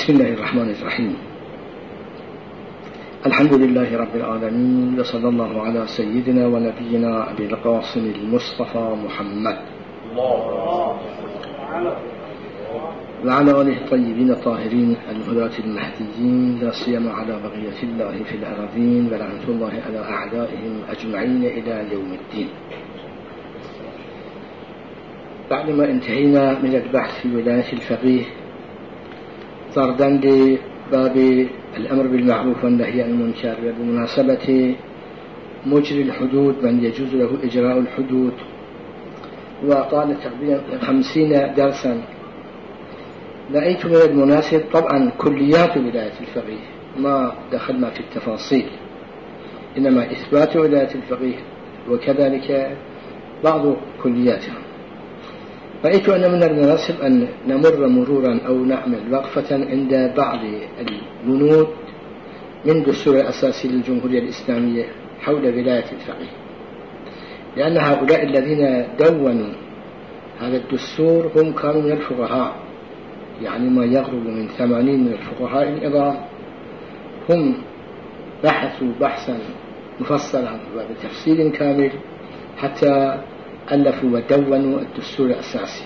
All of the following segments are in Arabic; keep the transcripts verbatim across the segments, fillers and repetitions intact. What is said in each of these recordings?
بسم الله الرحمن الرحيم. الحمد لله رب العالمين، وصلى الله على سيدنا ونبينا أبي القاسم المصطفى محمد وعلى آله الطيبين الطاهرين الهداة المهديين، لا سيما على بقية الله في الأراضين، ولعنة الله على أعدائهم أجمعين إلى يوم الدين. بعدما انتهينا من البحث في ولاية الفقيه طردا لباب الأمر بالمعروف والنهي عن المنكر، وبمناسبة مجري الحدود من يجوز له إجراء الحدود، وقال تقريبا خمسين درسا، رأيت من المناسب طبعا كليات ولاية الفقيه، ما دخلنا في التفاصيل، إنما إثبات ولاية الفقيه وكذلك بعض كلياتها. رأيت أن من المناسب أن نمر مرورا أو نعمل وقفة عند بعض البنود من دستور الأساسي للجمهورية الإسلامية حول ولاية الفقيه، لأن هؤلاء الذين دونوا هذا الدستور هم كانوا من الفقهاء، يعني ما يقرب من ثمانين من الفقهاء العظام، هم بحثوا بحثا مفصلا وبتفصيل كامل حتى ألفوا ودونوا الدستور الأساسي.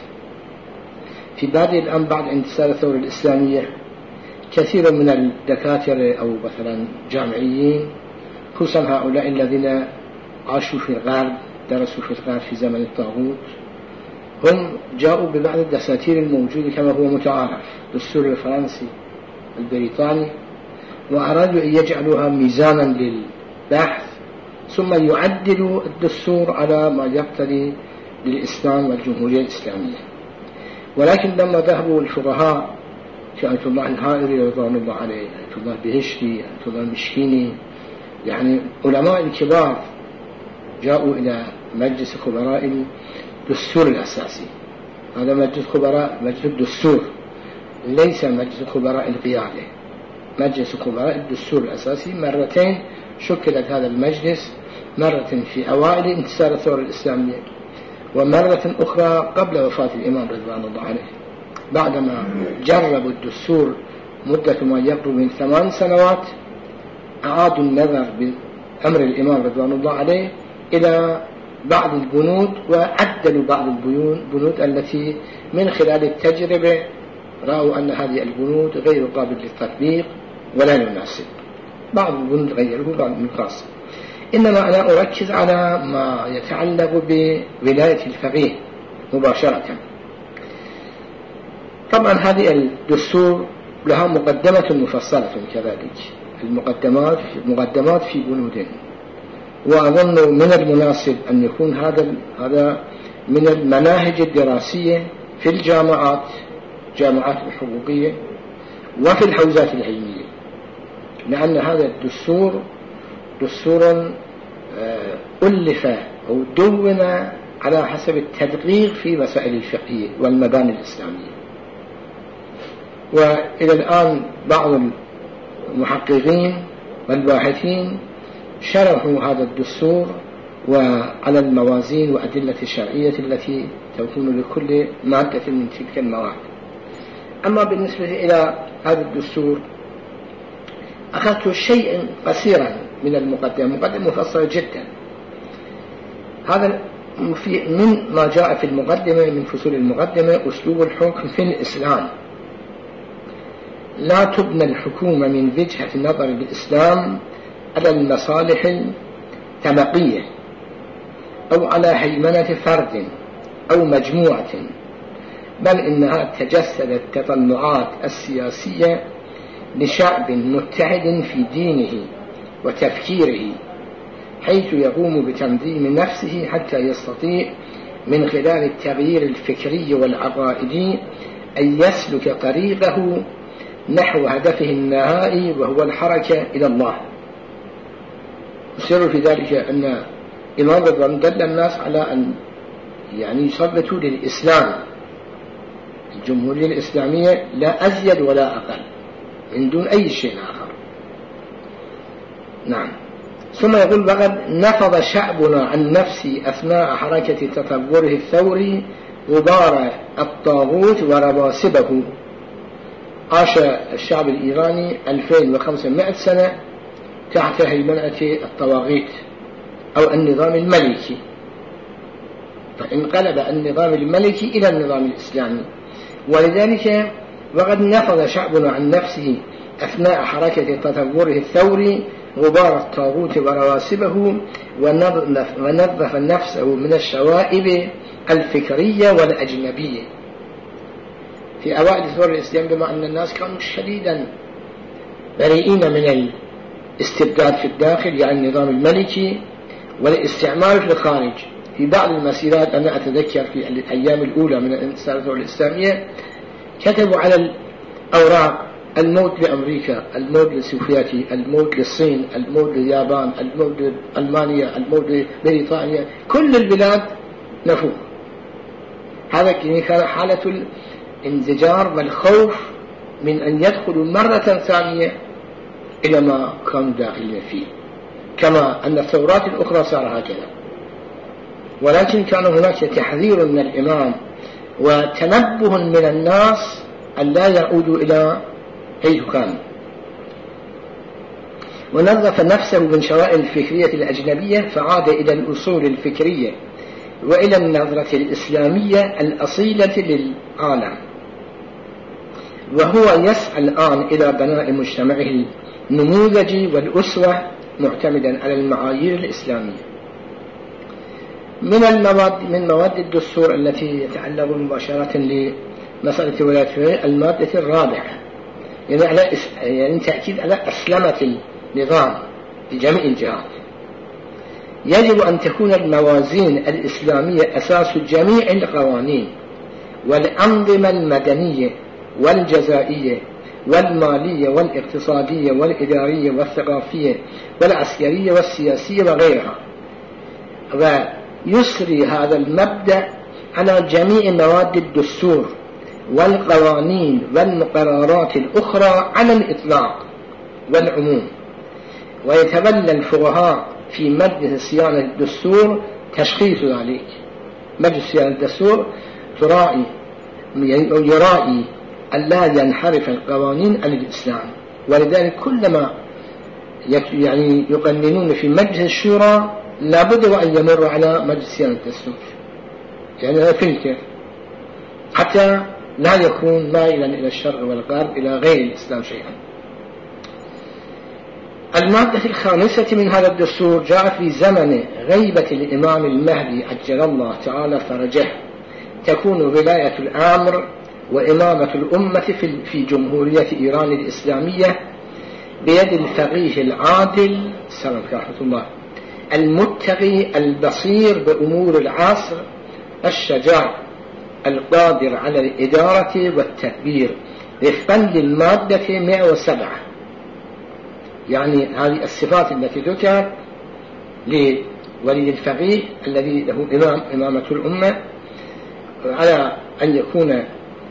في بادئ الأمر بعد انتصار الثورة الإسلامية كثير من الدكاترة أو مثلا جامعيين، خصوصا هؤلاء الذين عاشوا في الغرب، درسوا في الغرب في زمن الطاغوت، هم جاءوا ببعض الدساتير الموجودة كما هو متعارف، الدستور الفرنسي البريطاني، وأرادوا أن يجعلوها ميزانا للبحث، ثم يعدلوا الدستور على ما يقتضي للإسلام والجمهورية الإسلامية. ولكن لما ذهبوا الفقهاء كآية الله الهائري رضوان الله عليه، آية الله البهشتي، آية الله المشكيني، يعني علماء الكبار، جاءوا إلى مجلس خبراء الدستور الأساسي. هذا مجلس خبراء مجلس الدستور، ليس مجلس خبراء القيادة، مجلس خبراء الدستور الأساسي. مرتين شكلت هذا المجلس، مرة في أوائل انتصار الثورة الإسلامية، ومرة أخرى قبل وفاة الإمام رضوان الله عليه، بعدما جربوا الدستور مدة ما يقرب من ثمان سنوات، أعادوا النظر بأمر الإمام رضوان الله عليه إلى بعض البنود، وعدلوا بعض البنود التي من خلال التجربة رأوا أن هذه البنود غير قابل للتطبيق ولا يناسب. بعض البنود غيره، بعض النقاص. إنما أنا أركز على ما يتعلق بولاية الفقيه مباشرة. طبعا هذه الدستور لها مقدمة مفصلة كذلك، المقدمات مقدمات في بنود، وأظن من المناسب أن يكون هذا هذا من المناهج الدراسية في الجامعات، جامعات الحقوقية وفي الحوزات العلمية، لأن هذا الدستور دستور ألف أو دون على حسب التدقيق في مسائل الفقهية والمباني الإسلامية. وإلى الآن بعض المحققين والباحثين شرحوا هذا الدستور وعلى الموازين وأدلة الشرعية التي تكون لكل مادة من تلك المواد. أما بالنسبة إلى هذا الدستور أخذت شيئا قصيرا من المقدمة، مقدمة مفصلة جدا. هذا من ما جاء في المقدمة، من فصول المقدمة: أسلوب الحكم في الإسلام. لا تبنى الحكومة من وجهة نظر الإسلام على المصالح التمقية أو على هيمنة فرد أو مجموعة، بل إنها تجسدت التطلعات السياسية لشعب متحد في دينه وتفكيره، حيث يقوم بتنظيم نفسه حتى يستطيع من خلال التغيير الفكري والعقائدي أن يسلك طريقه نحو هدفه النهائي، وهو الحركة إلى الله. السر في ذلك أن إمام رضوان دل الناس على أن يعني يصبتوا للإسلام، الجمهورية الإسلامية، لا أزيد ولا أقل، من دون أي شيء آخر. نعم. ثم يقول: وقد نفض شعبنا عن نفسه أثناء حركة تطوره الثوري غبار الطاغوت ورواسبه، عاش الشعب الإيراني ألفين وخمسمائة سنة تحت هيمنة الطواغيت أو النظام الملكي، فانقلب النظام الملكي إلى النظام الإسلامي. ولذلك وقد نفض شعبنا عن نفسه أثناء حركة تطوره الثوري غبار الطاغوت ورواسبه، ونظف نفسه من الشوائب الفكرية والأجنبية. في أوائل ثورة الإسلام بما أن الناس كانوا شديدا بريئين من الاستبداد في الداخل يعني النظام الملكي والاستعمار في الخارج. في بعض المسيرات أنا أتذكر في الأيام الأولى من انتصار الثورة الإسلامية كتبوا على الأوراق الموت لأمريكا، الموت للسوفياتي، الموت للصين، الموت لليابان، الموت لألمانيا، الموت لبريطانيا، كل البلاد نفوه. هذا كان حالة الانزجار والخوف من أن يدخلوا مرة ثانية إلى ما كانوا داخلين فيه، كما أن الثورات الأخرى صار هكذا. ولكن كان هناك تحذير من الإمام وتنبه من الناس أن لا يعودوا إلى حيث كانوا. ونظف نفسه من شوائب الفكرية الأجنبية فعاد إلى الأصول الفكرية وإلى النظرة الإسلامية الأصيلة للعالم، وهو يسعى الآن إلى بناء مجتمعه النموذجي والأسوة معتمدا على المعايير الإسلامية. من المواد من مواد الدستور التي يتعلق مباشرة لمسألة ولاية الفقيه المادة الرابعة، يعني على يعني تأكيد على أسلمة النظام لجميع الجهات. يجب أن تكون الموازين الإسلامية أساس جميع القوانين والأنظمة المدنية والجزائية والمالية والاقتصادية والإدارية والثقافية والعسكرية والسياسية وغيرها، ويسري هذا المبدأ على جميع مواد الدستور والقوانين والمقررات الأخرى على الإطلاق والعموم. ويتولى الفقهاء في مجلس صيانة الدستور تشخيص ذلك. مجلس صيانة الدستور ترائي يرائي ألا ينحرف القوانين عن الإسلام، ولذلك كلما يعني يقننون في مجلس الشورى لابد وأن يمر على مجلس صيانة الدستور، يعني هذا فلتر حتى لا يكون مائلا إلى الشرق والغرب إلى غير الإسلام شيئا. المادة الخامسة من هذا الدستور جاءت في زمن غيبة الإمام المهدي عجل الله تعالى فرجه، تكون ولاية الأمر وإمامة الأمة في جمهورية إيران الإسلامية بيد الفقيه العادل سلام رحمة الله المتقي البصير بأمور العصر الشجاع القادر على الإدارة والتدبير وفقا للمادة مئة وسبعة. يعني هذه الصفات التي ذكرت لولي الفقيه الذي له إمام إمامة الأمة على أن يكون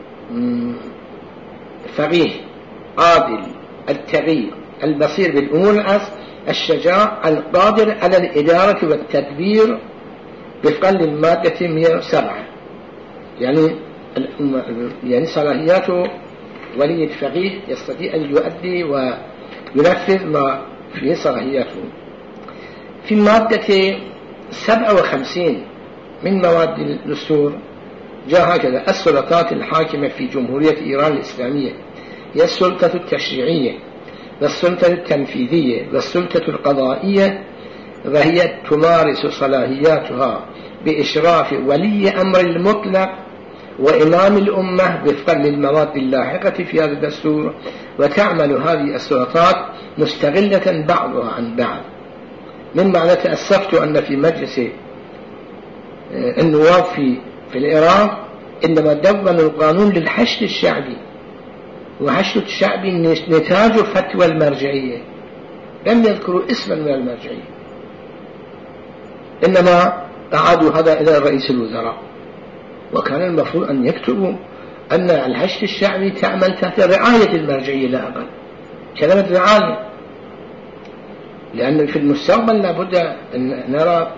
فقيه عادل التقي البصير بالأمور العصر الشجاع القادر على الإدارة والتدبير وفقا للمادة مئة وسبعة. يعني يعني صلاحيات ولي الفقيه يستطيع أن يؤدي وينفذ ما فيه صلاحياته. في المادة سبعة وخمسين من مواد الدستور جاء هكذا: السلطات الحاكمة في جمهورية إيران الإسلامية هي السلطة التشريعية والسلطة التنفيذية والسلطة القضائية، وهي تمارس صلاحياتها بإشراف ولي أمر المطلق وإمام الأمة وفقا للمواد اللاحقة في هذا الدستور، وتعمل هذه السلطات مستغلة بعضها عن بعض. من معنى تأسفت أن في مجلس النواب في في العراق إنما دونوا القانون للحشد الشعبي، وحشد الشعبي نتاج فتوى المرجعية، لم يذكروا اسما من المرجعية، إنما أعادوا هذا إلى رئيس الوزراء، وكان المفروض أن يكتبوا أن الحشد الشعبي تعمل تحت رعاية المرجعية لا أقل. كلمة رعاية، لأن في المستقبل لابد أن نرى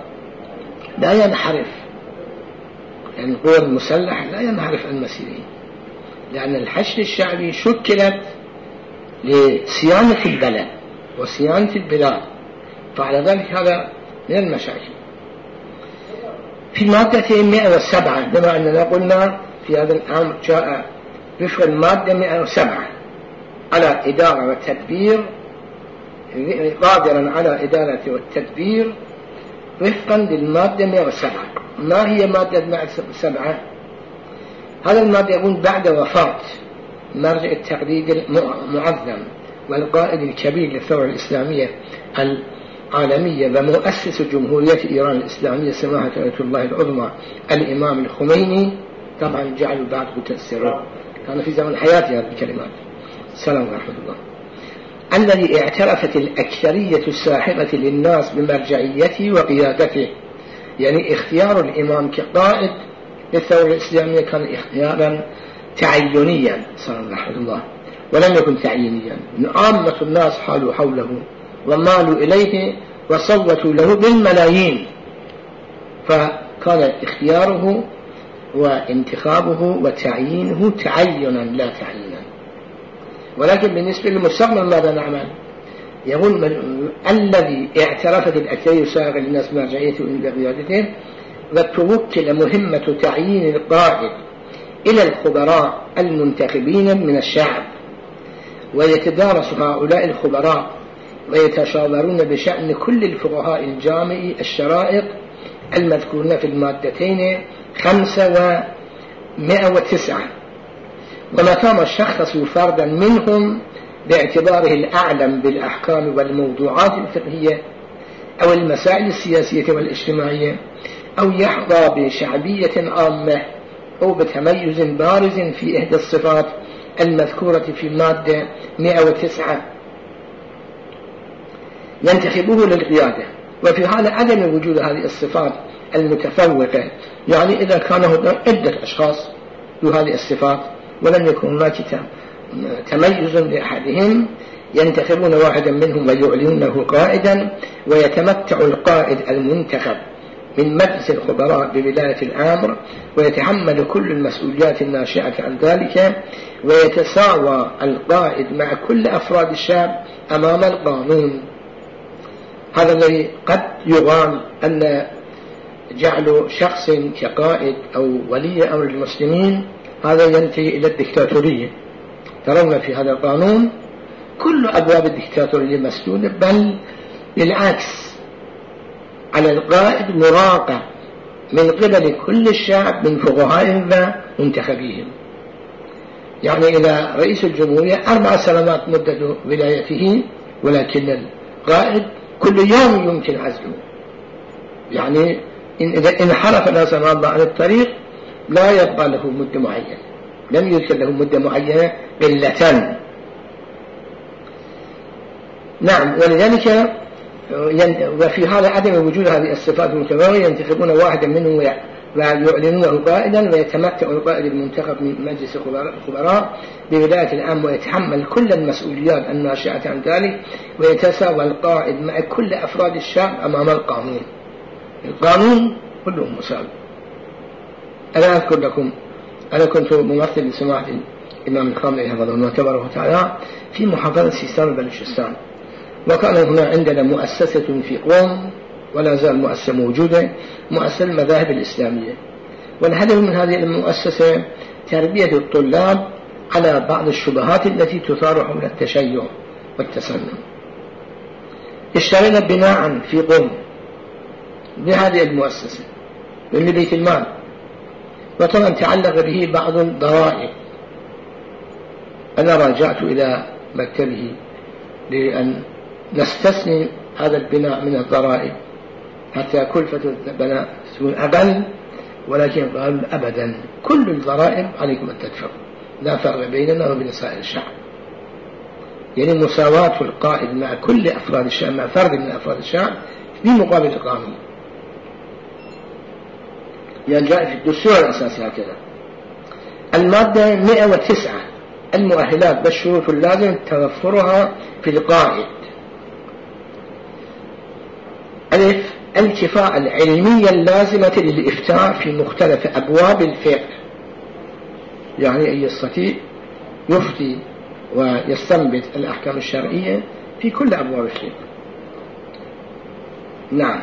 لا ينحرف، يعني القوى المسلحة لا ينحرف عن مسيره، لأن الحشد الشعبي شكلت لصيانة البلد وصيانة البلاد، فعلى ذلك هذا من المشاكل. في مادة مئة وسبعة، بما أننا قلنا في هذا الأمر جاء وفق المادة مئة وسبعة على إدارة والتدبير، قادرا على إدارة والتدبير وفقا للمادة مئة وسبعة. ما هي مادة مئة وسبعة؟ هذا المادة يكون بعد وفاة مرجع التقليد المعظم والقائد الكبير للثورة الإسلامية العالمية ومؤسس جمهورية إيران الإسلامية سماحة آية الله العظمى الإمام الخميني. طبعا جعلوا بعد متأثرون، كان في زمن حياته هذه الكلمات، السلام ورحمة الله. الذي اعترفت الأكثرية الساحقة للناس بمرجعيته وقيادته، يعني اختيار الإمام كقائد للثورة الإسلامية كان اختيارا تعينيا سلام ورحمة الله، ولم يكن تعيينيا. عامة الناس حالوا حوله ومالوا إليه وصوتوا له بالملايين، فكان اختياره وانتخابه وتعيينه تعينا لا تعيينا. ولكن بالنسبة للمستقبل ماذا نعمل؟ يقول الذي اعترفت الأكثرية السابقة للناس بمرجعيته بقيادته، وتوكل مهمة تعيين القائد إلى الخبراء المنتخبين من الشعب، ويتدارس هؤلاء الخبراء ويتشاورون بشأن كل الفقهاء الجامعي الشرائط المذكورين في المادتين خمسة ومئة وتسعة، ومتى الشخص فردا منهم باعتباره الأعلم بالأحكام والموضوعات الفقهية أو المسائل السياسية والاجتماعية، أو يحظى بشعبية عامة أو بتميز بارز في إحدى الصفات المذكورة في مادة مئة وتسعة، ينتخبوه للقيادة. وفي حال عدم وجود هذه الصفات المتفوقة، يعني إذا كان هناك عدة أشخاص بهذه الصفات ولم يكن هناك تميز لأحدهم، ينتخبون واحدا منهم ويعلنونه قائدا، ويتمتع القائد المنتخب من مجلس الخبراء بولاية الأمر، ويتحمل كل المسؤوليات الناشئة عن ذلك، ويتساوى القائد مع كل أفراد الشعب أمام القانون. هذا الذي قد يقال أن جعل شخص كقائد أو ولي أمر المسلمين هذا ينتهي إلى الدكتاتورية. ترون في هذا القانون كل أبواب الدكتاتورية مسدودة، بل بالعكس على القائد مراقب من قبل كل الشعب من فقهائهم ومنتخبيهم. يعني إلى رئيس الجمهورية أربع سنوات مدة ولايته، ولكن القائد كل يوم يمكن عزله. يعني إن إذا انحرف لا سمح الله عن الطريق لا يبقى له مدة معينة، لم يذكر له مدة معينة قلة. نعم، ولذلك وفي هذا عدم وجود هذه الصفات المتباينة ينتخبون واحدا منهم ويعلنونه قائدا، ويتمتع القائد المنتخب من مجلس الخبراء بولاية الأمر، ويتحمل كل المسؤوليات الناشئة عن ذلك، ويتساوى القائد مع كل أفراد الشعب أمام القانون. القانون كلهم مساوي. أنا أذكر لكم، أنا كنت ممثل لسماحة الإمام الخامنئي حفظه الله تبارك وتعالى في محافظة سيستان بلوچستان، وكان هنا عندنا مؤسسة في قوم ولا زال مؤسسة موجودة، مؤسسة المذاهب الإسلامية. والهدف من هذه المؤسسة تربية الطلاب على بعض الشبهات التي تثار حول التشيع والتسنن. اشترينا بناء في قوم بهذه المؤسسة من بيت المال، وطبعا تعلق به بعض الضرائب. أنا راجعت إلى مكتبه لأن نستثني هذا البناء من الضرائب حتى كلفة البناء تكون أقل، ولكن قالوا أبدا كل الضرائب عليكم أن تدفعوا، لا فرق بيننا وبين سائر الشعب. يعني مساواة القائد مع كل أفراد الشعب، مع فرد من أفراد الشعب بمقابل القانون. يعني جاء في الدستور الأساسي هكذا. المادة مئة وتسعة المؤهلات والشروط اللازم توفرها في القائد. ألف الكفاءة العلمية اللازمة للإفتاء في مختلف أبواب الفقه. يعني أن يستطيع يفتي ويستنبط الأحكام الشرعية في كل أبواب الفقه. نعم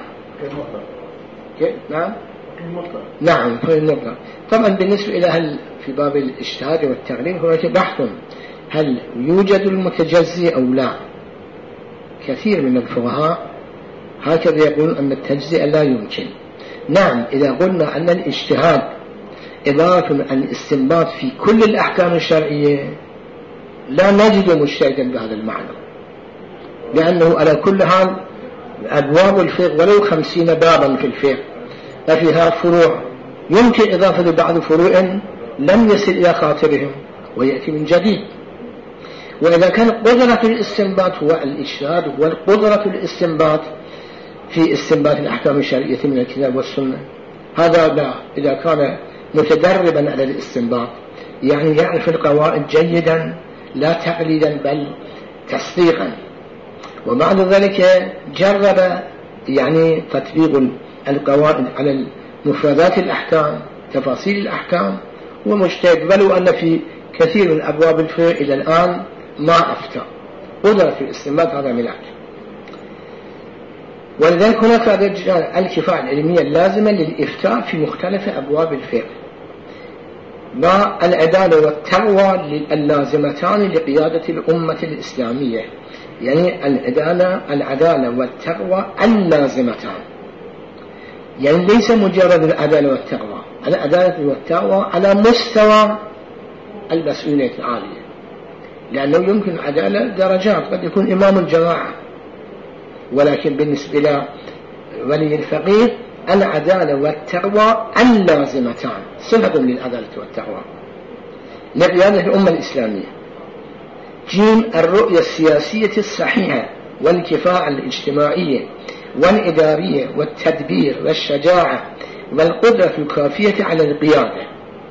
نعم نعم في المطلق. طبعا بالنسبة إلى هل في باب الاجتهاد والتقليد هناك بحث هل يوجد المتجزي أو لا. كثير من الفقهاء هكذا يقولون أن التجزئة لا يمكن. نعم إذا قلنا أن الاجتهاد إضافة عن الاستنباط في كل الأحكام الشرعية لا نجد مجتهدا بهذا المعنى، لأنه على كل حال أبواب الفقه ولو خمسين بابا في الفقه ففيها فروع يمكن إضافة بعض فروع لم يصل إلى خاطرهم ويأتي من جديد. وإذا كان قدرة الاستنباط هو الاجتهاد هو القدرة الاستنباط في استنباط الأحكام الشرعية من الكتاب والسنة، هذا لا إذا كان متدربا على الاستنباط يعني يعرف القواعد جيدا لا تقليدا بل تصديقا، وبعد ذلك جرب يعني تطبيق القواعد على مفردات الأحكام تفاصيل الأحكام ومجتهد، ولو أن في كثير من أبواب الفقه إلى الآن ما أفتى. قدرة في الاستنباط هذا ملاك. ولذلك هناك الكفاءة العلمية اللازمة للإفتاء في مختلف أبواب الفقه، والعدالة والتقوى اللازمتان لقيادة الأمة الإسلامية. يعني العدالة العدالة والتقوى اللازمتان، يعني ليس مجرد العدالة والتقوى، العدالة والتقوى على مستوى المسؤولية العالية، لأنه يمكن العدالة درجات، قد يكون إمام الجماعة، ولكن بالنسبة إلى ولي الفقيه العدالة والتقوى اللازمتان صفة للعدالة والتقوى لقيادة الأمة الإسلامية. جيم الرؤية السياسية الصحيحة والكفاءة الاجتماعية والإدارية والتدبير والشجاعة والقدرة الكافية على القيادة.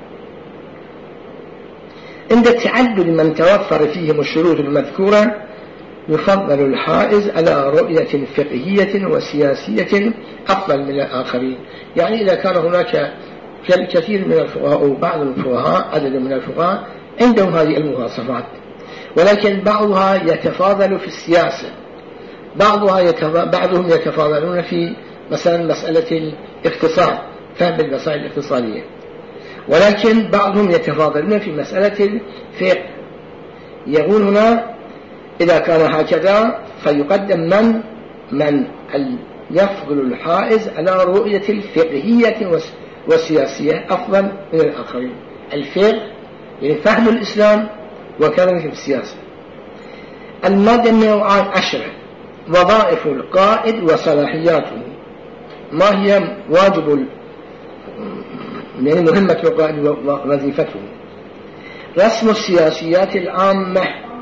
عند تعدد من توفر فيهم الشروط المذكورة يفضل الحائز على رؤية فقهية وسياسية أفضل من الآخرين. يعني إذا كان هناك كثير من الفقهاء أو بعض الفقهاء عدد من الفقهاء عندهم هذه المواصفات، ولكن بعضها يتفاضل في السياسة، بعضها يتفا... بعضهم يتفاضلون في مثلا مسألة الاقتصاد فهم المسائل الاقتصادية، ولكن بعضهم يتفاضلون في مسألة الفقه. يقول هنا إذا كان هكذا فيقدم من من يفضل الحائز على رؤية الفقهية والسياسية أفضل من الآخرين. الفقه يعني فهم الإسلام وكذلك في السياسة. المادة النوعان عشرة: وظائف القائد وصلاحياته، ما هي واجب يعني مهمة القائد ووظيفته. رسم السياسيات العامة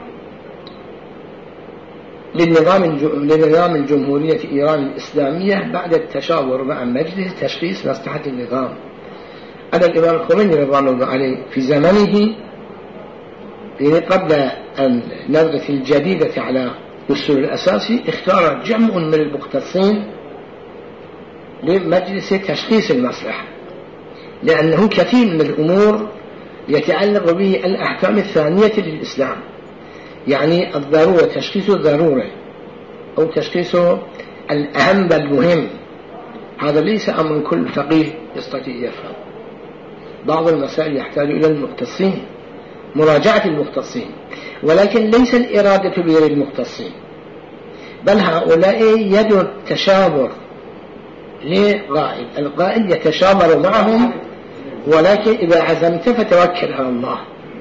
للنظام لنظام الجمهورية إيران الإسلامية بعد التشاور مع مجلس تشخيص مصلحة النظام. أنا الإمام الخميني رضوان الله عليه في زمنه يعني قبل النظرة الجديدة على الدستور الأساسي اختار جمع من المختصين لمجلس تشخيص المصلحة، لأنه كثير من الأمور يتعلق به الأحكام الثانية للإسلام، يعني الضرورة تشخيص الضرورة أو تشخيص الأهم والمهم، هذا ليس أمر كل فقيه يستطيع يفهم. بعض المسائل يحتاج إلى المختصين، مراجعة المختصين، ولكن ليس الإرادة بغير المختصين، بل هؤلاء يدعو التشاور لقائد، القائد يتشاور معهم، ولكن إذا عزمت فتوكل على الله.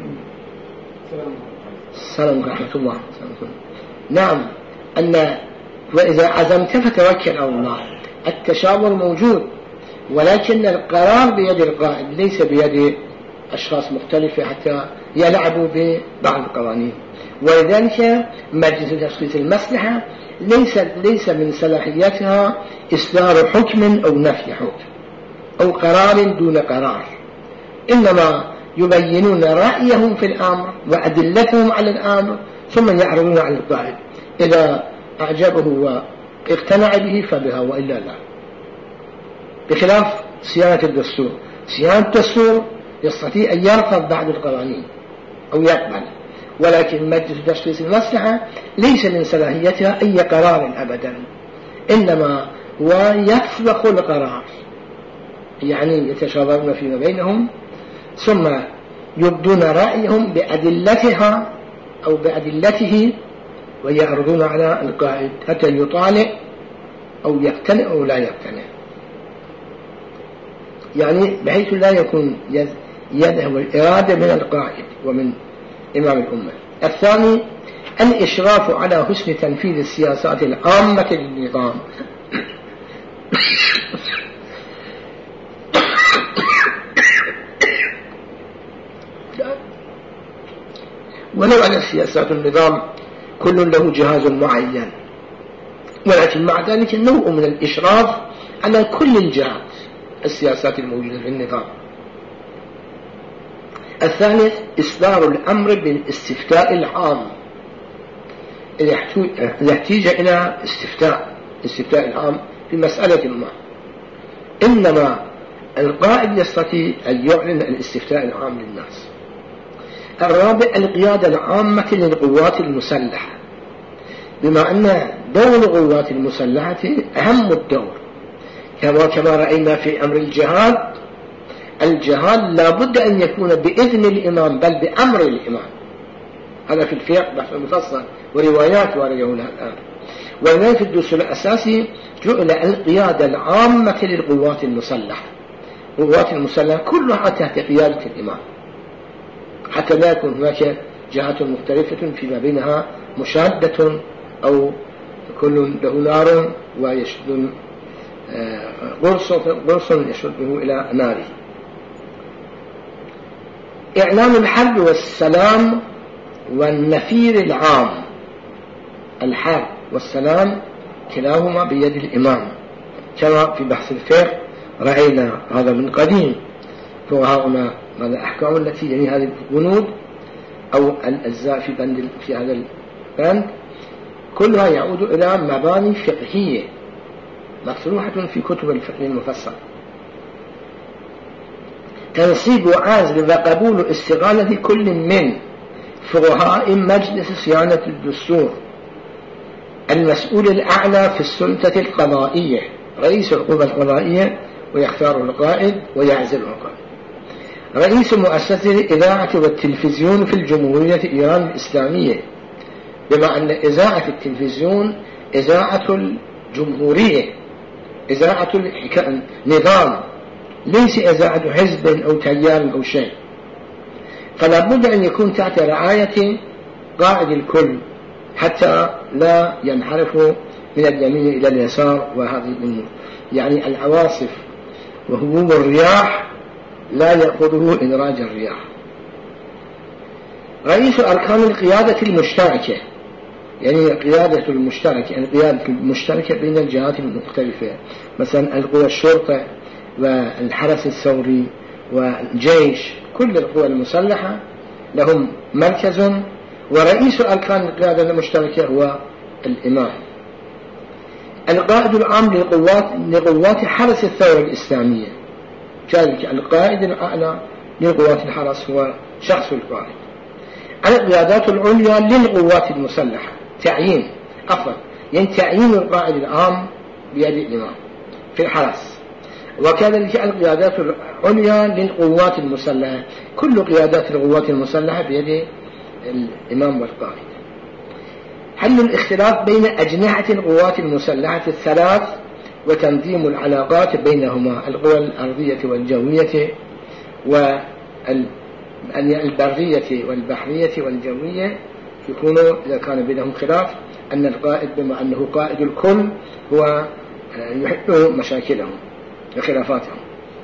السلام ورحمة الله. نعم، أن وإذا عزمت فتوكل على الله، التشاور موجود، ولكن القرار بيد القائد ليس بيد أشخاص مختلفة حتى يلعبوا ببعض القوانين. ولذلك مجلس تشخيص المصلحة ليس ليس من صلاحياتها إصدار حكم أو نفي حكم أو قرار دون قرار، إنما يبينون رأيهم في الأمر وأدلتهم على الأمر ثم يعرضون على القائد، إذا أعجبه واقتنع به فبها وإلا لا. بخلاف صيانة الدستور، صيانة الدستور يستطيع أن يرفض بعض القوانين أو يقبل، ولكن مجلس تشخيص المصلحة ليس من صلاحيتها أي قرار أبدا، إنما هو يفرق القرار، يعني يتشاورون فيما بينهم ثم يبدون رأيهم بأدلتها أو بأدلته ويعرضون على القائد حتى يطالع أو يقتنع أو لا يقتنع، يعني بحيث لا يكون يده والإرادة من القائد ومن إمام الأمة. الثاني الإشراف على حسن تنفيذ السياسات العامة للنظام ولو على سياسات النظام كل له جهاز معين، ولكن مع ذلك نوع من الإشراف على كل الجهات السياسات الموجودة في النظام. الثالث إصدار الأمر بالاستفتاء العام، إذا احتاج إلى استفتاء استفتاء العام في مسألة ما، إنما القائد يستطيع أن يعلن الاستفتاء العام للناس. الرابع القيادة العامة للقوات المسلحة، بما أن دور القوات المسلحة أهم الدور، كما كما رأينا في أمر الجهاد. الجهاد لا بد أن يكون بإذن الإمام بل بأمر الإمام، هذا في الفقه بحث مفصل وروايات ورجعونها الآن. ولذلك في الدستور الأساسي جعل القيادة العامة للقوات المسلحة، القوات المسلحة كلها تحت قيادة الإمام، حتى لا يكون هناك جهات مختلفة فيما بينها مشادة أو كل له نار ويشد غرص يشده إلى ناره. إعلان الحرب والسلام والنفير العام، الحرب والسلام كلاهما بيد الإمام، كما في بحث الفقه رأينا هذا من قديم. فهنا ماذا أحكام التي يعني هذه البنود أو الأجزاء في بند في هذا البند كلها يعود إلى مباني فقهية مطروحة في كتب الفقه المفصل. تنصيب وعزل وقبول استغالة كل من فقهاء مجلس صيانة الدستور المسؤول الأعلى في السلطة القضائية، رئيس القوى القضائية، ويختار القائد ويعزل القائد. رئيس مؤسسة الإذاعة والتلفزيون في الجمهورية إيران الإسلامية، بما أن إذاعة التلفزيون إذاعة الجمهورية، إذاعة النظام، ليس إذاعة حزب أو تيار أو شيء، فلا بد أن يكون تحت رعاية قائد الكل حتى لا ينحرفوا من اليمين إلى اليسار. وهذه الأمور يعني العواصف وهبوب الرياح لا يأخذه إدراج الرياح. رئيس أركان القيادة المشتركة، يعني قيادة المشتركة، يعني قيادة المشتركة بين الجهات المختلفة، مثلا القوى الشرطة والحرس الثوري والجيش، كل القوى المسلحة لهم مركز، ورئيس أركان القيادة المشتركة هو الإمام. القائد العام للقوات لقوات حرس الثورة الإسلامية، كذلك القائد الأعلى للقوات الحرس هو شخص القائد. القيادات العليا للقوات المسلحة تعيين أفضل، يعني تعيين القائد العام بيد الإمام في الحرس، وكذلك القيادات العليا للقوات المسلحة، كل قيادات القوات المسلحة بيد الإمام والقائد. حل الاختلاف بين أجنحة القوات المسلحة الثلاث وتنظيم العلاقات بينهما، القوى الأرضية والجوية والبرية والبحرية والجوية، يكونوا إذا كان بينهم خلاف أن القائد بما أنه قائد الكل هو يحل مشاكلهم وخلافاتهم.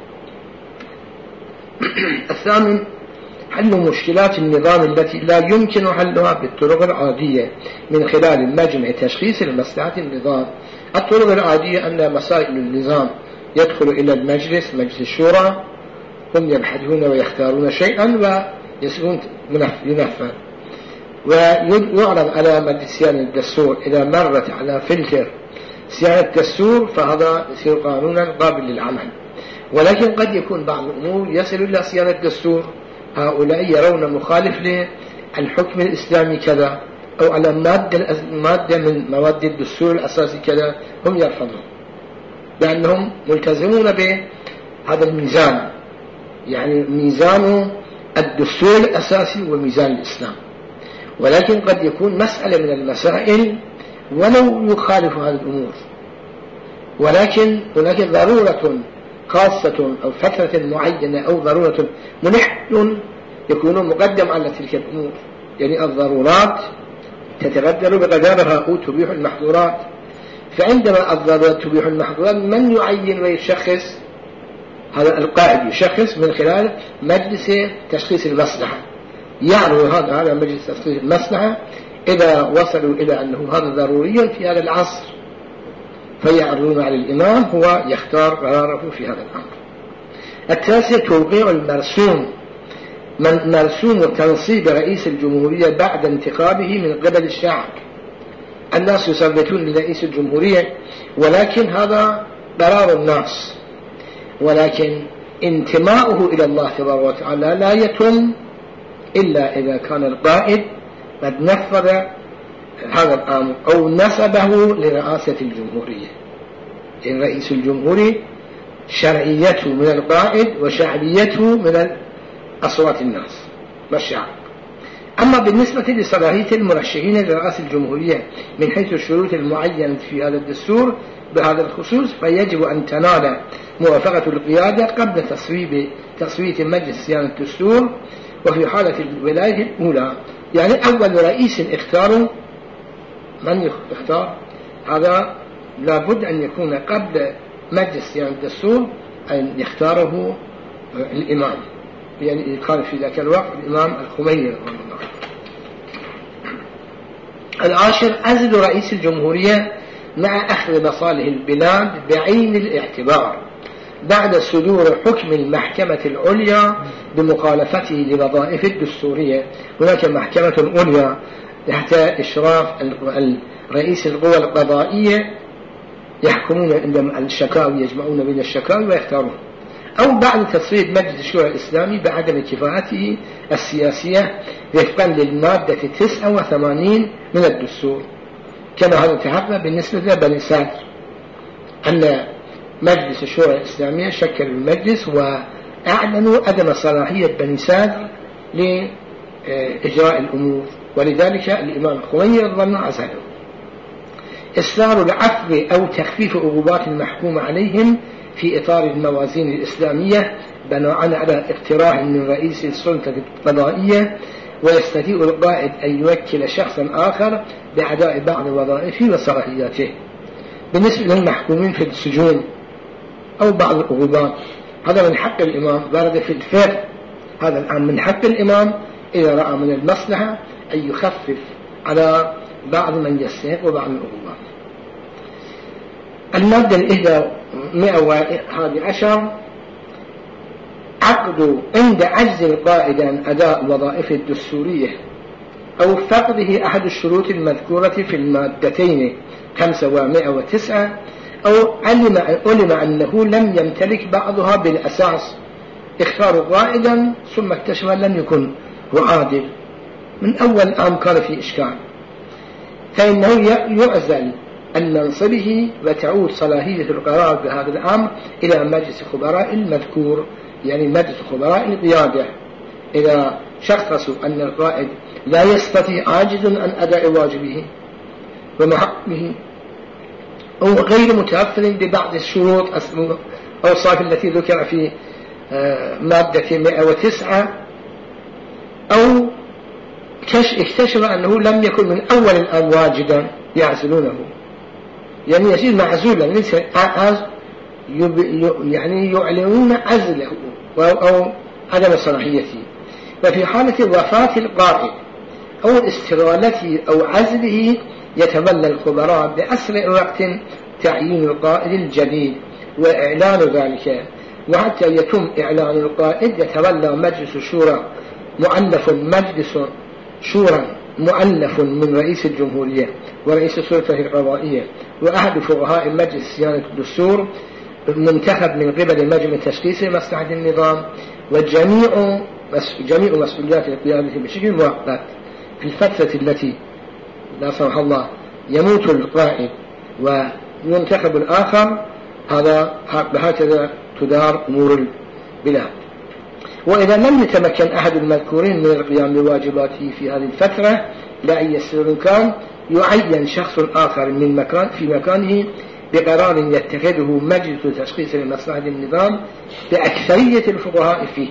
الثامن حل مشكلات النظام التي لا يمكن حلها بالطرق العادية من خلال مجمع تشخيص المصلحة النظام. الطرق العادية أن مسائل النظام يدخل إلى المجلس، مجلس الشورى، هم يبحثون ويختارون شيئا ويسرون ينفذ، ويعرض على مجلس صيانة الدستور. إذا مرت على فلتر صيانة الدستور فهذا يصير قانونا قابل للعمل. ولكن قد يكون بعض الأمور يصل إلى صيانة الدستور، هؤلاء يرون مخالف للحكم الإسلامي كذا، أو على مادة مادة من مواد الدستور الأساسي كذا، هم يرفضون لأنهم ملتزمون بهذا الميزان، يعني ميزان الدستور الأساسي وميزان الإسلام. ولكن قد يكون مسألة من المسائل ولو يخالف هذه الأمور، ولكن هناك ضرورة خاصة أو فترة معينة أو ضرورة ملح يكون مقدم على تلك الأمور، يعني الضرورات تتبدل بقدرها أو تبيح المحظورات. فعندما الضرورات تبيح المحظورات من يعين ويشخص؟ هذا القائد يشخص من خلال مجلس تشخيص المصلحة، يعرض هذا على مجلس تشخيص المصلحة إذا وصلوا إلى أنه هذا ضروري في هذا العصر، فيعرضون على الإمام، هو يختار قراره في هذا الأمر. التاسع توقيع المرسوم، من مرسوم تنصيب رئيس الجمهورية بعد انتخابه من قبل الشعب. الناس يصوتون لرئيس الجمهورية، ولكن هذا قرار الناس، ولكن انتماؤه إلى الله تبارك وتعالى لا يتم إلا إذا كان القائد قد نفذ هذا الأمر أو نسبه لرئاسة الجمهورية. إن رئيس الجمهورية شرعيته من القائد وشعبيته من أصوات الناس والشعب. أما بالنسبة لصلاحية المرشحين لرئاسة الجمهورية من حيث الشروط المعينة في هذا الدستور بهذا الخصوص، فيجب أن تنال موافقة القيادة قبل تصويب تصويت مجلس صيانة الدستور. وفي حالة الولاية الأولى، يعني أول رئيس اختاره، من يختار؟ هذا لابد أن يكون قبل مجلس صيانة الدستور أن يختاره الإمام، يعني كان في ذاك الوقت الإمام الخميني رحمه الله. العاشر عزل رئيس الجمهورية مع أخذ مصالح البلاد بعين الاعتبار بعد صدور حكم المحكمة العليا بمخالفته لوظائف الدستورية. هناك محكمة عليا تحت إشراف رئيس القوى القضائية، يحكمون عندما الشكاوي، يجمعون بين الشكاوي ويختارون. أو بعد تصويت مجلس الشورى الإسلامي بعدم كفاءته السياسية وفقا للمادة تسعة وثمانين من الدستور، كما هذا تحقق بالنسبة لبني سادر، أن مجلس الشورى الإسلامية شكل المجلس وأعلنوا عدم صلاحية بني سادر لإجراء الأمور، ولذلك الإمام الخميني رضي الله عنه عزله. إصرار العفو أو تخفيف عقوبات المحكوم عليهم في إطار الموازين الإسلامية بناء على اقتراح من رئيس السلطة القضائية، ويستطيع القائد أن يوكل شخصا آخر بأداء بعض وظائفه وصلاحياته. بالنسبة للمحكومين في السجون أو بعض العقوبات، هذا من حق الإمام، ورد في الفقه هذا الآن من حق الإمام إذا رأى من المصلحة أن يخفف على بعض من يستحق وبعض العقوبات. المادة الإحدى مئة وهذه عشر عقد عند عجز القائد عن أداء وظائف الدستورية أو فقده أحد الشروط المذكورة في المادتين خمسة ومئة وتسعة، أو علم, علم أنه لم يمتلك بعضها بالأساس، اختار قائدا ثم اكتشف لم يكن هو عادل من أول عام كان في إشكال، فإنه يعزل عن منصبه وتعود صلاحية القرار بهذا الأمر إلى مجلس خبراء المذكور، يعني مجلس خبراء القيادة. إذا شخصوا أن القائد لا يستطيع، عاجز عن أداء واجبه ومحقه، أو غير متوفر ببعض الشروط أوصاف التي ذكر في مادة مئة وتسعة، أو اكتشف أنه لم يكن من أول الأمر واجدا، يعزلونه، يعني يصير معزولا، يعني يعلنون عزله أو عدم صلاحيته. وفي حالة وفاة القائد أو استغالته أو عزله يتولى الخبراء بأسرع وقت تعيين القائد الجديد وإعلان ذلك، وحتى يتم إعلان القائد يتولى مجلس الشورى مؤلف مجلس شورى مؤلف من رئيس الجمهورية ورئيس السلطة القضائية وأحد فقهاء مجلس صيانة الدستور منتخب من قبل مجمع التشخيص لمصلحة النظام، وجميع جميع مسؤوليات القيادة بشكل مؤقت في الفترة التي لا سمح الله يموت القائد وينتخب الآخر. هذا بهكذا تدار أمور البلاد. وإذا لم يتمكن أحد المذكورين من القيام بواجباته في هذه الفترة لأي سبب كان، يعين شخص آخر من مكان في مكانه بقرار يتخذه مجلس تشخيص لمصلحة النظام بأكثرية الفقهاء فيه.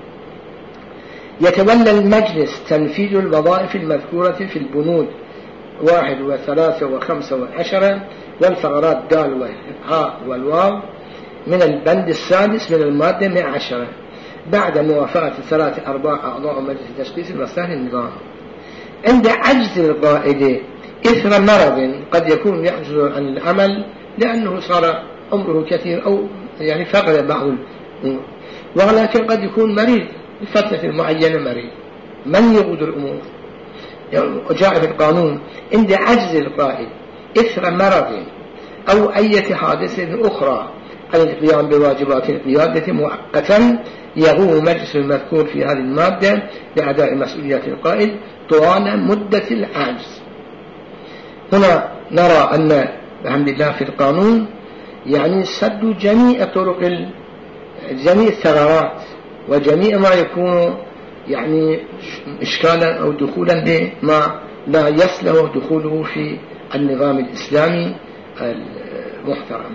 يتولى المجلس تنفيذ الوظائف المذكورة في البنود واحد وثلاثة وخمسة وعشرة والفقرات دال والهاء والواو من البند السادس من المادة مئة وعشرة بعد موافقة ثلاثة أرباع أعضاء مجلس تشخيص لمصلحة النظام. عند عجز القائد إثر مرض قد يكون يعجز عن العمل لأنه صار عمره كثير أو يعني فقد بعض الأمور، ولكن قد يكون مريض لفترة معينة مريض، من يقود الأمور؟ جاء في القانون عند عجز القائد إثر مرض أو أي حادثة أخرى عن القيام بواجبات القيادة مؤقتا يقوم مجلس المذكور في هذه المادة لأداء مسؤوليات القائد طوال مدة العجز. هنا نرى أن بحمد الله في القانون يعني سد جميع طرق جميع الثغرات وجميع ما يكون يعني إشكالا أو دخولا بما لا يصلح دخوله في النظام الإسلامي المحترم.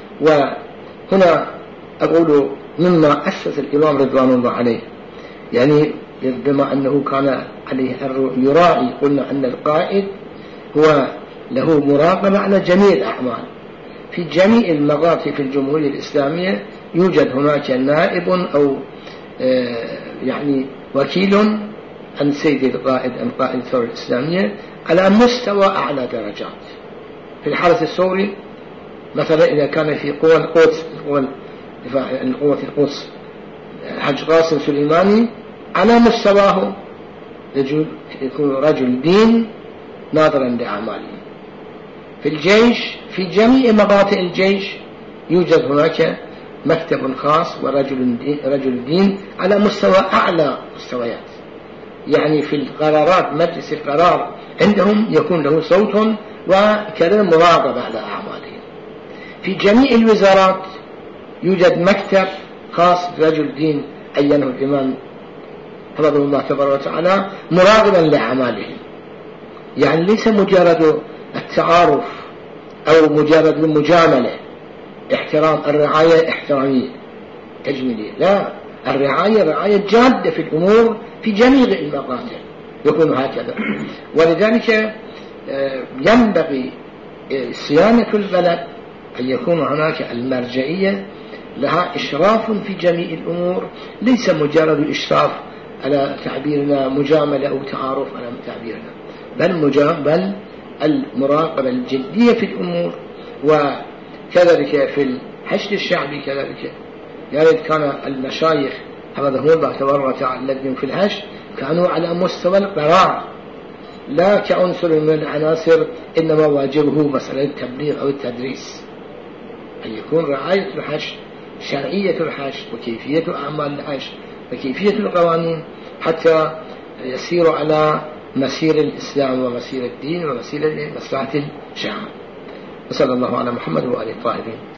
وهنا أقول مما أسس الإمام رضوان الله عليه، يعني بما أنه كان عليه يراعي، قلنا أن القائد هو له مراقبة على جميع الأعمال في جميع المقاطع في الجمهورية الإسلامية. يوجد هناك نائب أو يعني وكيل عن سيد القائد عن قائد الثورة الإسلامية على مستوى أعلى درجات. في الحرس الثوري مثلا إذا كان في قوى القدس قوى القدس حج قاسم سليماني على مستواه يكون رجل دين ناظرا لأعماله. في الجيش في جميع مقاطع الجيش يوجد هناك مكتب خاص ورجل دين, رجل دين على مستوى أعلى مستويات، يعني في القرارات مجلس القرار عندهم يكون له صوت وكذا مراقبة على أعمالهم. في جميع الوزارات يوجد مكتب خاص برجل دين عينه الإمام حفظه الله تبارك وتعالى مراقبا لأعمالهم. يعني ليس مجرد التعارف أو مجرد المجاملة، احترام الرعاية احترامية تجميلية، لا، الرعاية رعاية جادة في الأمور في جميع المقاطع يكون هكذا. ولذلك ينبغي صيانة البلد أن يكون هناك المرجعية لها إشراف في جميع الأمور، ليس مجرد إشراف على تعبيرنا مجاملة أو تعارف على تعبيرنا، بل بل المراقبة الجدية في الأمور. وكذلك في الحشد الشعبي كذلك يعني كان المشايخ حفظهم الله تبارك وتعالى الذين في الحشد كانوا على مستوى القرار لا كعنصر من العناصر، إنما واجبه مسألة التبليغ أو التدريس، أن يكون رعاية الحشد شرعية الحشد وكيفية أعمال الحشد وكيفية القوانين حتى يسير على مسير الإسلام ومسير الدين ومسير مصلحة الشعب. وصلى الله على محمد وآله الطاهرين.